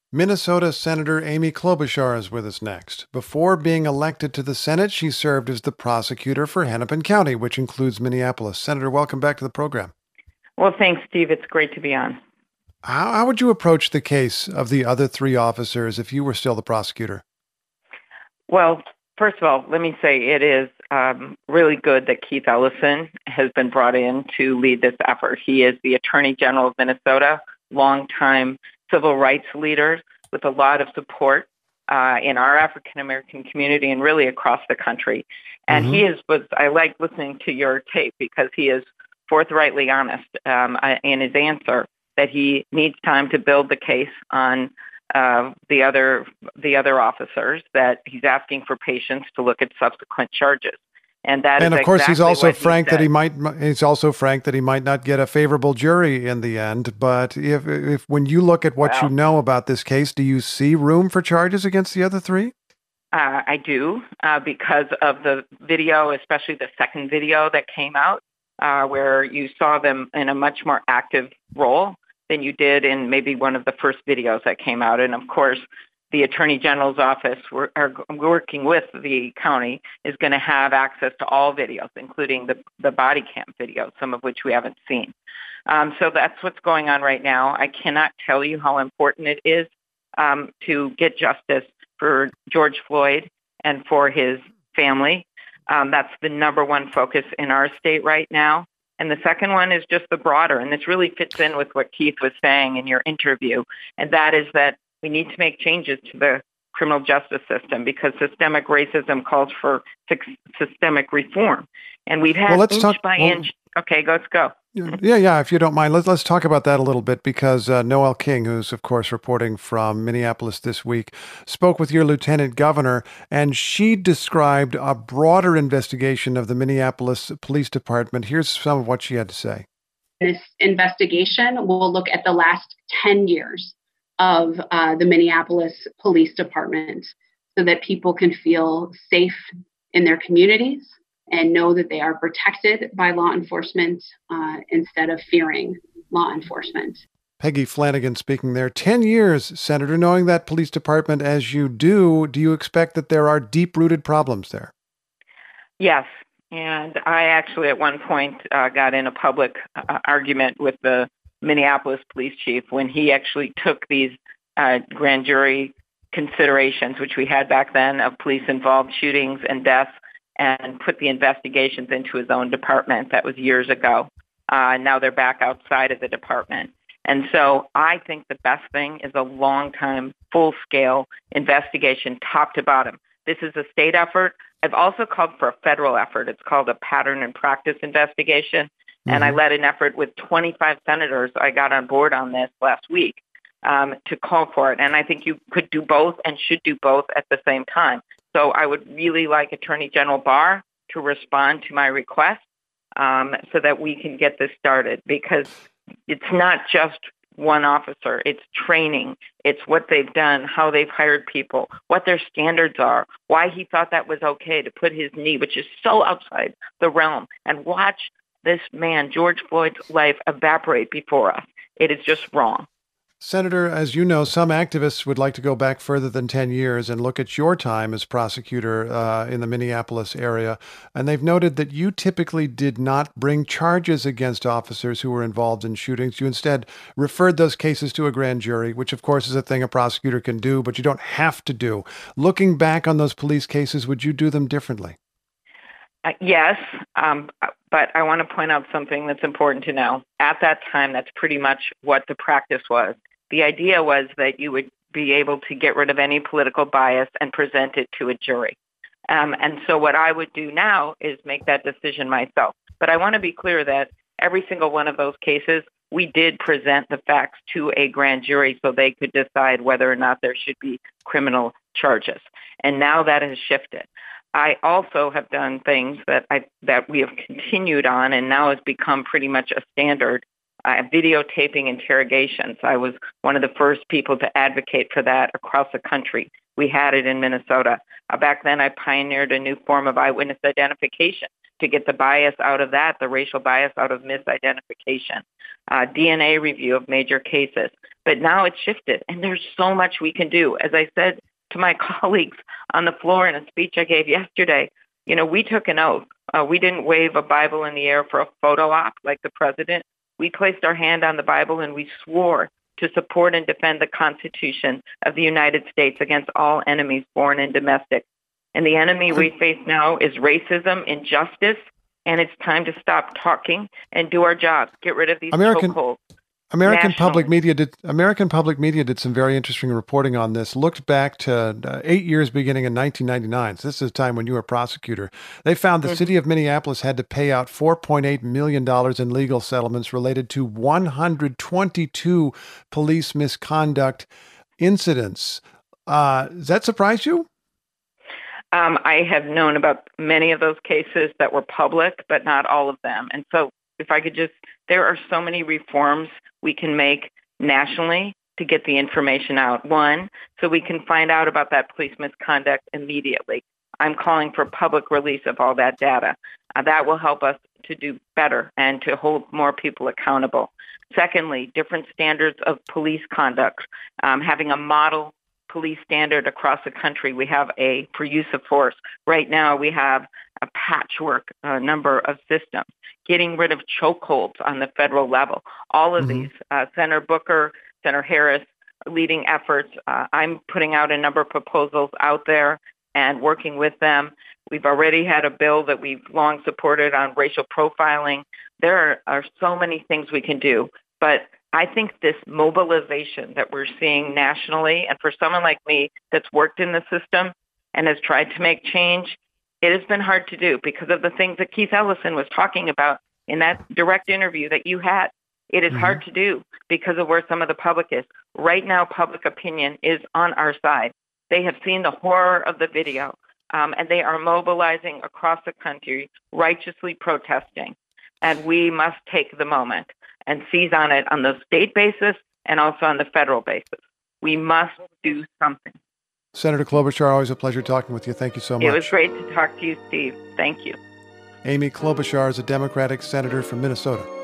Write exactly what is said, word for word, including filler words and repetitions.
Minnesota Senator Amy Klobuchar is with us next. Before being elected to the Senate, she served as the prosecutor for Hennepin County, which includes Minneapolis. Senator, welcome back to the program. Well, thanks, Steve. It's great to be on. How, how would you approach the case of the other three officers if you were still the prosecutor? Well, first of all, let me say it is um, really good that Keith Ellison has been brought in to lead this effort. He is the Attorney General of Minnesota, longtime civil rights leader with a lot of support uh, in our African-American community and really across the country. And mm-hmm. he is, was, I like listening to your tape because he is forthrightly honest um, in his answer that he needs time to build the case on uh, the other the other officers, that he's asking for patience to look at subsequent charges. And that and is of course, exactly he's also what frank he that he might. He's also frank that he might not get a favorable jury in the end. But if, if when you look at what well, you know about this case, do you see room for charges against the other three? Uh, I do, uh, because of the video, especially the second video that came out, uh, where you saw them in a much more active role than you did in maybe one of the first videos that came out. And of course, the Attorney General's office, we're, are working with the county, is going to have access to all videos, including the, the body cam videos, some of which we haven't seen. Um, so that's what's going on right now. I cannot tell you how important it is um, to get justice for George Floyd and for his family. Um, that's the number one focus in our state right now. And the second one is just the broader, and this really fits in with what Keith was saying in your interview, and that is that we need to make changes to the criminal justice system because systemic racism calls for systemic reform. And we've had well, let's inch talk, by well, inch. Okay, let's go. Yeah, yeah, if you don't mind, let's, let's talk about that a little bit because uh, Noel King, who's, of course, reporting from Minneapolis this week, spoke with your lieutenant governor, and she described a broader investigation of the Minneapolis Police Department. Here's some of what she had to say. This investigation will look at the last ten years of uh, the Minneapolis Police Department so that people can feel safe in their communities and know that they are protected by law enforcement uh, instead of fearing law enforcement. Peggy Flanagan speaking there. Ten years, Senator, knowing that police department as you do, do you expect that there are deep-rooted problems there? Yes. And I actually at one point uh, got in a public uh, argument with the Minneapolis police chief when he actually took these uh, grand jury considerations, which we had back then, of police-involved shootings and deaths, and put the investigations into his own department. That was years ago. Uh, now they're back outside of the department. And so I think the best thing is a long-time, full-scale investigation, top to bottom. This is a state effort. I've also called for a federal effort. It's called a pattern and practice investigation. Mm-hmm. And I led an effort with twenty-five senators. I got on board on this last week um, to call for it. And I think you could do both and should do both at the same time. So I would really like Attorney General Barr to respond to my request um, so that we can get this started, because it's not just one officer. It's training. It's what they've done, how they've hired people, what their standards are, why he thought that was okay to put his knee, which is so outside the realm, and watch this man, George Floyd's life, evaporate before us. It is just wrong. Senator, as you know, some activists would like to go back further than ten years and look at your time as prosecutor uh, in the Minneapolis area. And they've noted that you typically did not bring charges against officers who were involved in shootings. You instead referred those cases to a grand jury, which, of course, is a thing a prosecutor can do, but you don't have to do. Looking back on those police cases, would you do them differently? Uh, yes, um, but I want to point out something that's important to know. At that time, that's pretty much what the practice was. The idea was that you would be able to get rid of any political bias and present it to a jury. Um, and so what I would do now is make that decision myself. But I want to be clear that every single one of those cases, we did present the facts to a grand jury so they could decide whether or not there should be criminal charges. And now that has shifted. I also have done things that I that we have continued on and now has become pretty much a standard. Uh, videotaping interrogations. I was one of the first people to advocate for that across the country. We had it in Minnesota. Uh, back then, I pioneered a new form of eyewitness identification to get the bias out of that, the racial bias out of misidentification, uh, D N A review of major cases. But now it's shifted, and there's so much we can do. As I said to my colleagues on the floor in a speech I gave yesterday, you know, we took an oath. Uh, we didn't wave a Bible in the air for a photo op like the president. We placed our hand on the Bible and we swore to support and defend the Constitution of the United States against all enemies, foreign and domestic. And the enemy we face now is racism, injustice, and it's time to stop talking and do our jobs. Get rid of these American, chokeholds. American Nationally. public media did American public media did some very interesting reporting on this. Looked back to uh, eight years beginning in nineteen ninety-nine. So this is a time when you were a prosecutor. They found the mm-hmm. city of Minneapolis had to pay out four point eight million dollars in legal settlements related to one hundred twenty-two police misconduct incidents. Uh, does that surprise you? Um, I have known about many of those cases that were public, but not all of them. And so if I could just, there are so many reforms we can make nationally to get the information out. One, so we can find out about that police misconduct immediately. I'm calling for public release of all that data. Uh, that will help us to do better and to hold more people accountable. Secondly, different standards of police conduct, um, having a model police standard across the country. We have a for use of force. Right now, we have a patchwork uh, number of systems, getting rid of chokeholds on the federal level. All of mm-hmm. these, uh, Senator Booker, Senator Harris, leading efforts. Uh, I'm putting out a number of proposals out there and working with them. We've already had a bill that we've long supported on racial profiling. There are, are so many things we can do, but I think this mobilization that we're seeing nationally, and for someone like me that's worked in the system and has tried to make change, it has been hard to do because of the things that Keith Ellison was talking about in that direct interview that you had. It is mm-hmm. hard to do because of where some of the public is. Right now, public opinion is on our side. They have seen the horror of the video, um, and they are mobilizing across the country, righteously protesting. And we must take the moment and seize on it on the state basis and also on the federal basis. We must do something. Senator Klobuchar, always a pleasure talking with you. Thank you so much. It was great to talk to you, Steve. Thank you. Amy Klobuchar is a Democratic senator from Minnesota.